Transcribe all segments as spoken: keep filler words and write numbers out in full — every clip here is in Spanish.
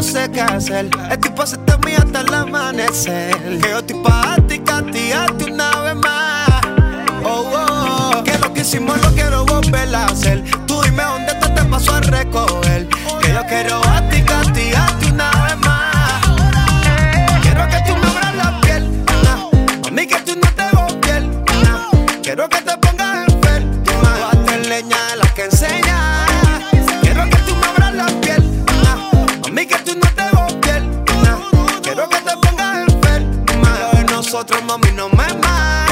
no sé qué hacer. Estoy pa' hacerte mía hasta el amanecer. Que yo estoy pa' ti, castigarte una vez más. Oh, oh, oh. Que lo que hicimos lo quiero volver a hacer. Tú dime dónde te, te paso a recoger. Que yo quiero a ti, castigarte una vez más. Quiero que tú me abras la piel, nah. A mí que tú no te piel, nah. Quiero que te pongas enferma. Date leña de las que enseñas. Quiero que tú me abras la piel, nah. A mí que tú no te piel, nah. Quiero que te pongas enferma. Lo de nosotros, mami, no me más.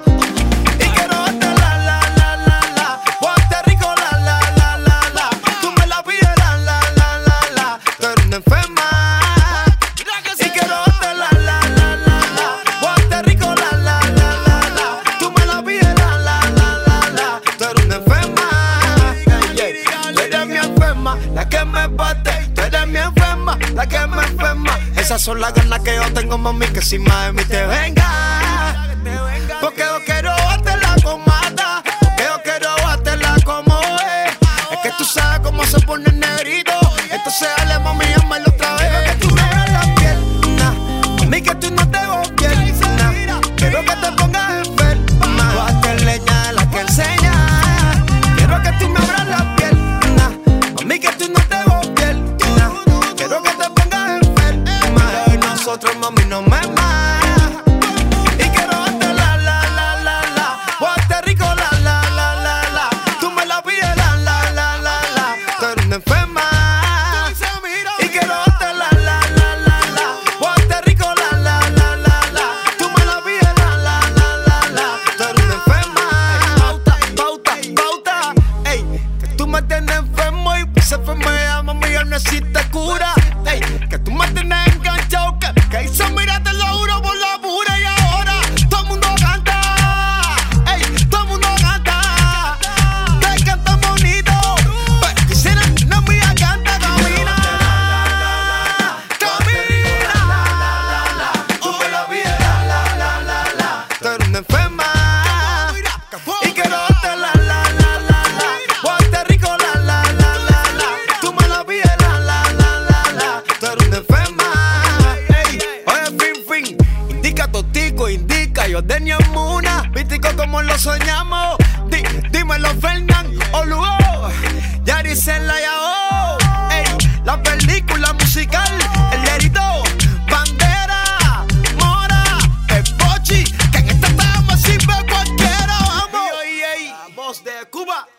La que me bate, tú eres mi enferma, la que me enferma. Esas son las ganas que yo tengo, mami, que si más de mí te venga. Porque yo quiero batela con mata, porque yo quiero batela como es. Es que tú sabes cómo se pone el negrito. Entonces dale, mami, llámalo otra vez. Quiero que tú me abras la piel, nah. A mí que tú no te piel, nah. Quiero que te pongas enferma. Bate leña de la que enseña. Quiero que tú me abras la piel. Que tú no te vas piel, nah. Quiero que te pongas enferma. De nosotros, mami, no me más. Y quiero darte la, la, la, la, la. Bate rico, la, la, la, la, la. Tú me la pides, la, la, la, la, la. Tú eres una enferma. Y quiero darte la, la, la, la, la. Bate rico, la, la, la, la, la. Tú me la pides, la, la, la, la, la. Tú eres una enferma. Pauta, pauta, pauta. Ey, que tú me tienes enfermo y esa enfermedad, mami, ya no existe cura. Ey, que tú me tienes enganchado, que, que hice, mira, te lo juro por la pura. Y ahora todo el mundo canta, ey, todo el mundo canta, que canta bonito. Pero quisiera una amiga canta, camina, camina. Tú me la pides, la, la, la, la, la. Tú eres una enferma. Y quiero darte la, la, la, la, la. Bate rico, la, la, la, la. Tú me la pides, la, la, la, la, la. Tú eres una enferma. Ey, oye, fin, fin. Indica totico, indica. Yo de Muna. Vítico como lo soñamos. Di, dímelo, Fernán o Lugo. Yaricela y Ao. Ey, la película musical. El lerito. Bandera. Mora. El Pochi. Que en esta estamos sirve cualquiera. Vamos. Ey, ey, la voz de Cuba.